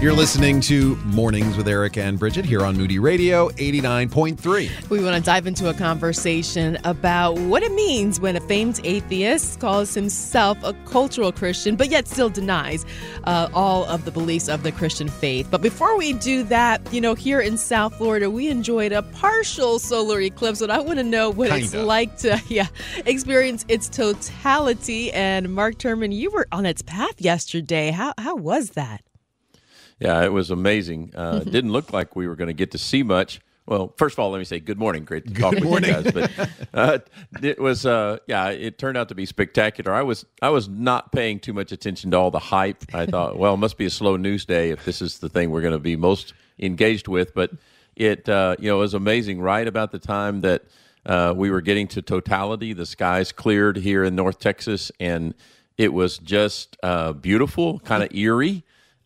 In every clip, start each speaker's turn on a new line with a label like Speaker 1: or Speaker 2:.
Speaker 1: You're listening to Mornings with Eric and Bridget here on Moody Radio 89.3.
Speaker 2: We want to dive into a conversation about what it means when a famed atheist calls himself a cultural Christian, but yet still denies all of the beliefs of the Christian faith. But before we do that, here in South Florida, we enjoyed a partial solar eclipse, and I want to know what it's like to experience its totality. And Mark Turman, you were on its path yesterday. How was that?
Speaker 3: Yeah, it was amazing. It didn't look like we were going to get to see much. Well, first of all, let me say good morning. Great to talk with you guys. But it was, it turned out to be spectacular. I was not paying too much attention to all the hype. I thought, well, it must be a slow news day if this is the thing we're going to be most engaged with. But it, was amazing. Right about the time that we were getting to totality, the skies cleared here in North Texas, and it was just beautiful, kind of eerie.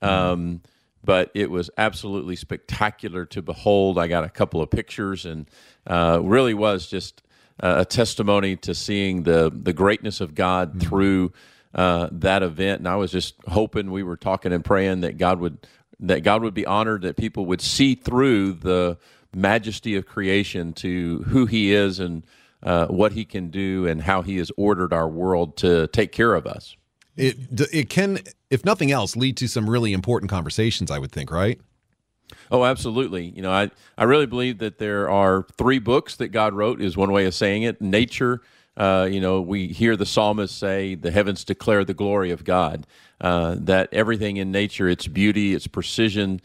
Speaker 3: But it was absolutely spectacular to behold. I got a couple of pictures, and really was just a testimony to seeing the greatness of God through that event. And I was just hoping, we were talking and praying that God would be honored, that people would see through the majesty of creation to who He is and what He can do and how He has ordered our world to take care of us.
Speaker 1: It can, if nothing else, lead to some really important conversations, I would think, right?
Speaker 3: Oh, absolutely. I really believe that there are 3 books that God wrote, is one way of saying it. Nature, we hear the psalmist say, the heavens declare the glory of God, that everything in nature, its beauty, its precision,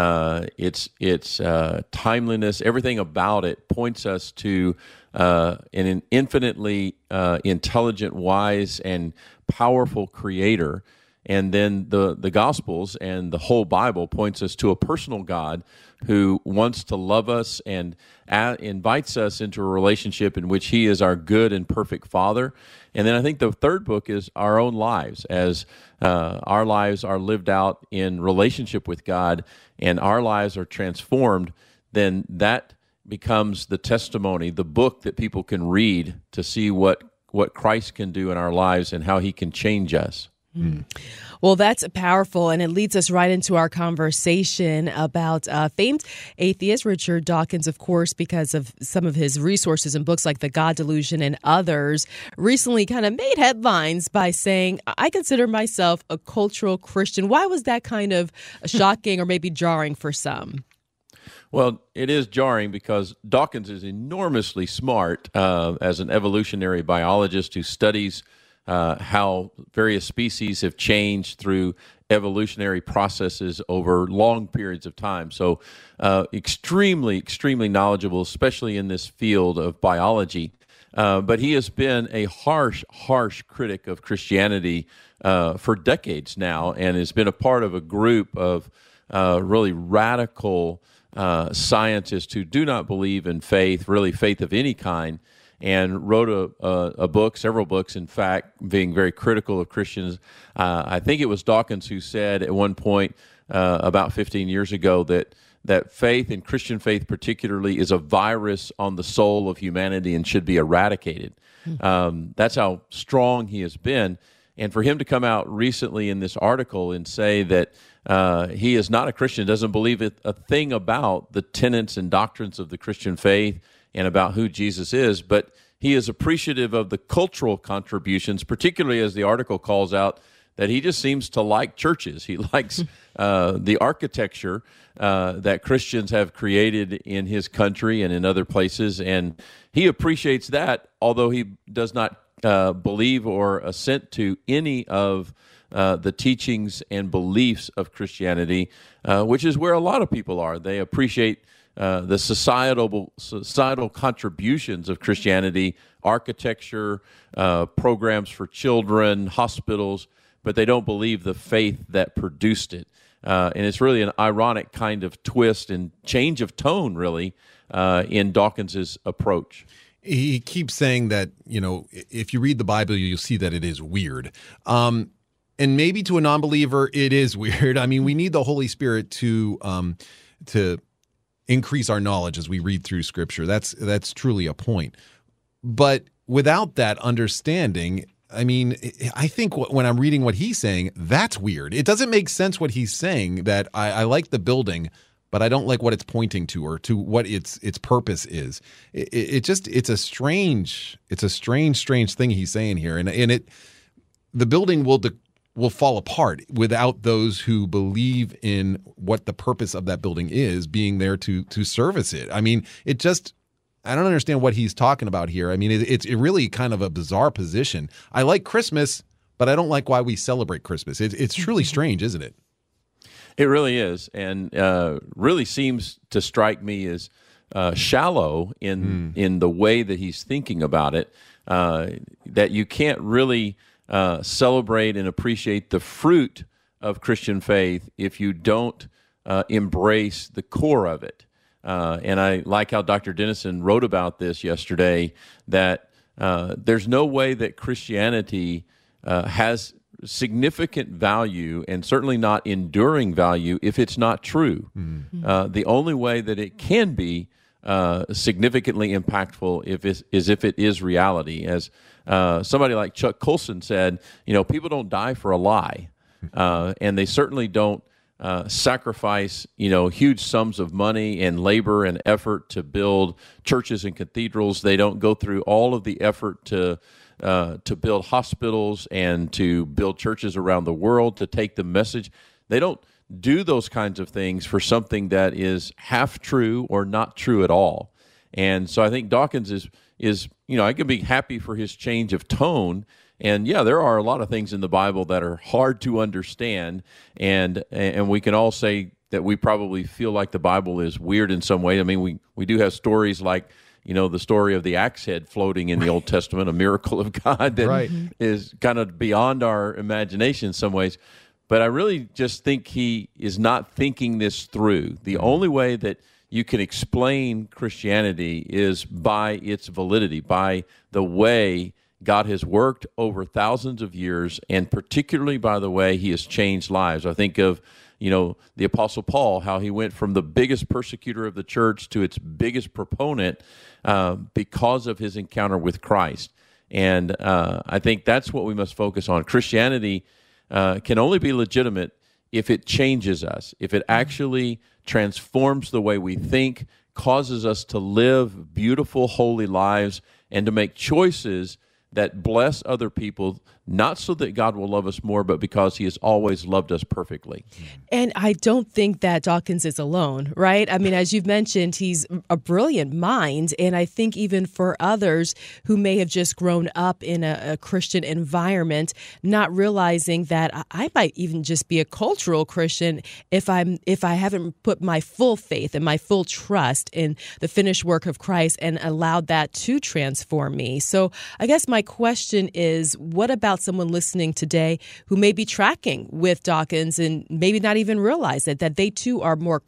Speaker 3: its timeliness, everything about it points us to an infinitely intelligent, wise, and powerful Creator. And then the Gospels and the whole Bible points us to a personal God who wants to love us and invites us into a relationship in which He is our good and perfect Father. And then I think the third book is our own lives, as our lives are lived out in relationship with God and our lives are transformed. Then that becomes the testimony, the book that people can read to see what Christ can do in our lives and how He can change us.
Speaker 2: Well, that's powerful, and it leads us right into our conversation about famed atheist Richard Dawkins, of course, because of some of his resources and books like The God Delusion and others, recently kind of made headlines by saying, I consider myself a cultural Christian. Why was that kind of shocking or maybe jarring for some?
Speaker 3: Well, it is jarring because Dawkins is enormously smart as an evolutionary biologist who studies how various species have changed through evolutionary processes over long periods of time. So extremely, extremely knowledgeable, especially in this field of biology. But he has been a harsh critic of Christianity for decades now, and has been a part of a group of really radical scientists who do not believe in faith, really faith of any kind, and wrote a book, several books, in fact, being very critical of Christians. I think it was Dawkins who said at one point about 15 years ago that faith, and Christian faith particularly, is a virus on the soul of humanity and should be eradicated. That's how strong he has been. And for him to come out recently in this article and say that he is not a Christian, doesn't believe a thing about the tenets and doctrines of the Christian faith and about who Jesus is, but he is appreciative of the cultural contributions, particularly as the article calls out that he just seems to like churches. He likes the architecture that Christians have created in his country and in other places, and he appreciates that, although he does not believe or assent to any of the teachings and beliefs of Christianity, which is where a lot of people are. They appreciate the societal contributions of Christianity, architecture, programs for children, hospitals, but they don't believe the faith that produced it. And it's really an ironic kind of twist and change of tone, really, in Dawkins's approach.
Speaker 1: He keeps saying that, if you read the Bible, you'll see that it is weird. And maybe to a non-believer, it is weird. I mean, we need the Holy Spirit to increase our knowledge as we read through Scripture. That's truly a point. But without that understanding, I mean, I think when I'm reading what he's saying, that's weird. It doesn't make sense what he's saying, that I like the building, but I don't like what it's pointing to or to what its purpose is. It's a strange thing he's saying here. And the building will fall apart without those who believe in what the purpose of that building is, being there to service it. I mean, I don't understand what he's talking about here. I mean, it's really kind of a bizarre position. I like Christmas, but I don't like why we celebrate Christmas. It's truly strange, isn't it?
Speaker 3: It really is, and really seems to strike me as shallow in the way that he's thinking about it, that you can't really celebrate and appreciate the fruit of Christian faith if you don't embrace the core of it. And I like how Dr. Dennison wrote about this yesterday, that there's no way that Christianity has significant value, and certainly not enduring value, if it's not true. The only way that it can be significantly impactful is if it is reality. As somebody like Chuck Colson said, people don't die for a lie, and they certainly don't sacrifice, huge sums of money and labor and effort to build churches and cathedrals. They don't go through all of the effort to build hospitals and to build churches around the world to take the message. They don't do those kinds of things for something that is half true or not true at all. And so I think Dawkins is I can be happy for his change of tone. And yeah, there are a lot of things in the Bible that are hard to understand, and we can all say that we probably feel like the Bible is weird in some way. I mean, we do have stories like, the story of the axe head floating in the Old Testament, a miracle of God that is kind of beyond our imagination in some ways. But I really just think he is not thinking this through. The only way that you can explain Christianity is by its validity, by the way God has worked over thousands of years, and particularly by the way he has changed lives. I think of, the Apostle Paul, how he went from the biggest persecutor of the church to its biggest proponent because of his encounter with Christ. And I think that's what we must focus on. Christianity can only be legitimate if it changes us, if it actually transforms the way we think, causes us to live beautiful, holy lives, and to make choices that bless other people, not so that God will love us more, but because he has always loved us perfectly.
Speaker 2: And I don't think that Dawkins is alone, right? I mean, as you've mentioned, he's a brilliant mind. And I think even for others who may have just grown up in a Christian environment, not realizing that I might even just be a cultural Christian if I haven't put my full faith and my full trust in the finished work of Christ and allowed that to transform me. So I guess my question is, what about someone listening today who may be tracking with Dawkins and maybe not even realize that they too are more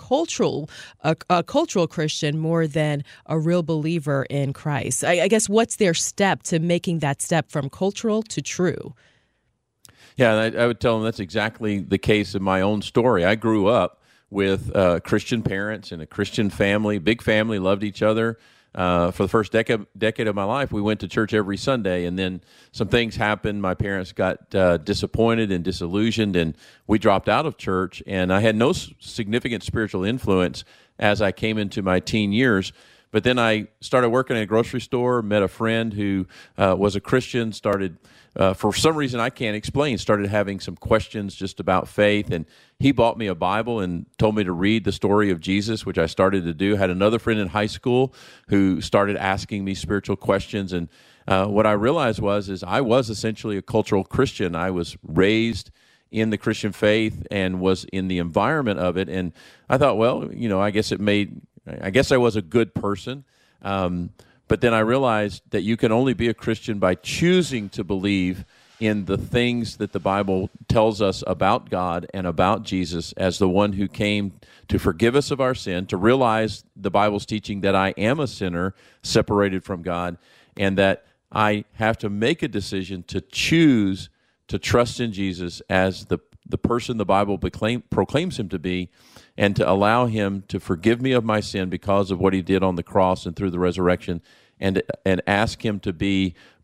Speaker 2: a cultural Christian more than a real believer in Christ? I guess what's their step to making that step from cultural to true?
Speaker 3: Yeah, I would tell them that's exactly the case in my own story. I grew up with Christian parents and a Christian family, big family, loved each other. For the first decade of my life, we went to church every Sunday, and then some things happened. My parents got disappointed and disillusioned, and we dropped out of church, and I had no significant spiritual influence as I came into my teen years. But then I started working at a grocery store, met a friend who was a Christian, started, for some reason I can't explain, started having some questions just about faith, and he bought me a Bible and told me to read the story of Jesus, which I started to do. Had another friend in high school who started asking me spiritual questions, and what I realized is I was essentially a cultural Christian. I was raised in the Christian faith and was in the environment of it, and I thought, well, I guess I was a good person. But then I realized that you can only be a Christian by choosing to believe in the things that the Bible tells us about God and about Jesus as the one who came to forgive us of our sin, to realize the Bible's teaching that I am a sinner separated from God, and that I have to make a decision to choose to trust in Jesus as the person the Bible proclaims him to be, and to allow him to forgive me of my sin because of what he did on the cross and through the resurrection, and ask him to be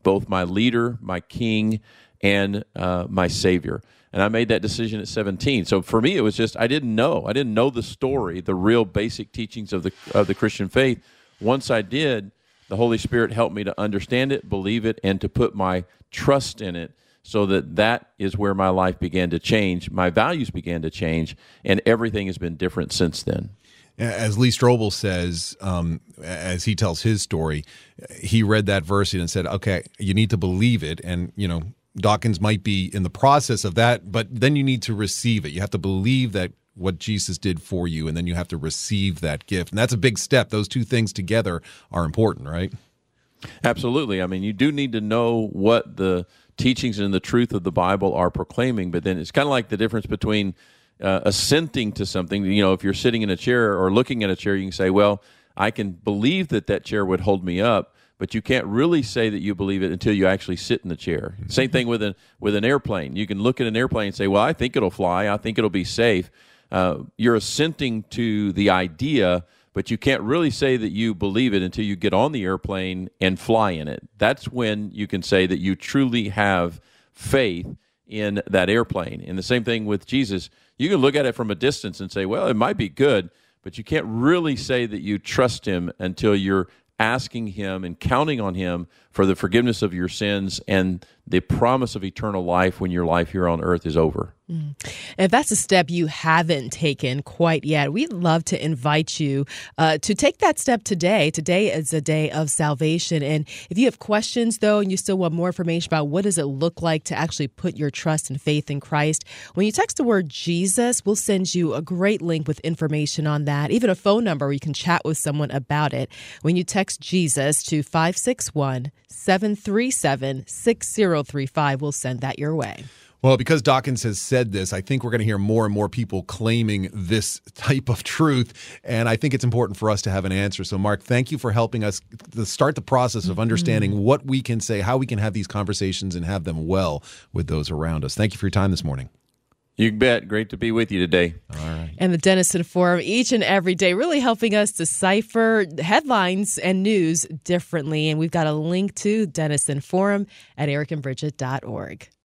Speaker 3: both my leader, my king, and my Savior. And I made that decision at 17. So for me, it was just I didn't know the story, the real basic teachings of the Christian faith. Once I did, the Holy Spirit helped me to understand it, believe it, and to put my trust in it, so that is where my life began to change, my values began to change, and everything has been different since then.
Speaker 1: As Lee Strobel says, as he tells his story, he read that verse and said, okay, you need to believe it. And, Dawkins might be in the process of that, but then you need to receive it. You have to believe that what Jesus did for you, and then you have to receive that gift. And that's a big step. Those two things together are important, right?
Speaker 3: Absolutely. I mean, you do need to know what the teachings and the truth of the Bible are proclaiming, but then it's kind of like the difference between assenting to something. If you're sitting in a chair or looking at a chair, you can say, well, I can believe that chair would hold me up, but you can't really say that you believe it until you actually sit in the chair. Mm-hmm. Same thing with an airplane. You can look at an airplane and say, well, I think it'll fly. I think it'll be safe. You're assenting to the idea, but you can't really say that you believe it until you get on the airplane and fly in it. That's when you can say that you truly have faith in that airplane. And the same thing with Jesus. You can look at it from a distance and say, well, it might be good, but you can't really say that you trust him until you're asking him and counting on him for the forgiveness of your sins and the promise of eternal life when your life here on earth is over.
Speaker 2: And if that's a step you haven't taken quite yet, we'd love to invite you to take that step today. Today is a day of salvation. And if you have questions, though, and you still want more information about what does it look like to actually put your trust and faith in Christ, when you text the word Jesus, we'll send you a great link with information on that, even a phone number where you can chat with someone about it. When you text Jesus to 561-737-6035, we'll send that your way.
Speaker 1: Well, because Dawkins has said this, I think we're going to hear more and more people claiming this type of truth, and I think it's important for us to have an answer. So, Mark, thank you for helping us to start the process of understanding what we can say, how we can have these conversations and have them well with those around us. Thank you for your time this morning.
Speaker 3: You bet. Great to be with you today.
Speaker 1: All right.
Speaker 2: And the Denison Forum each and every day really helping us decipher headlines and news differently. And we've got a link to Denison Forum at ericandbridget.org.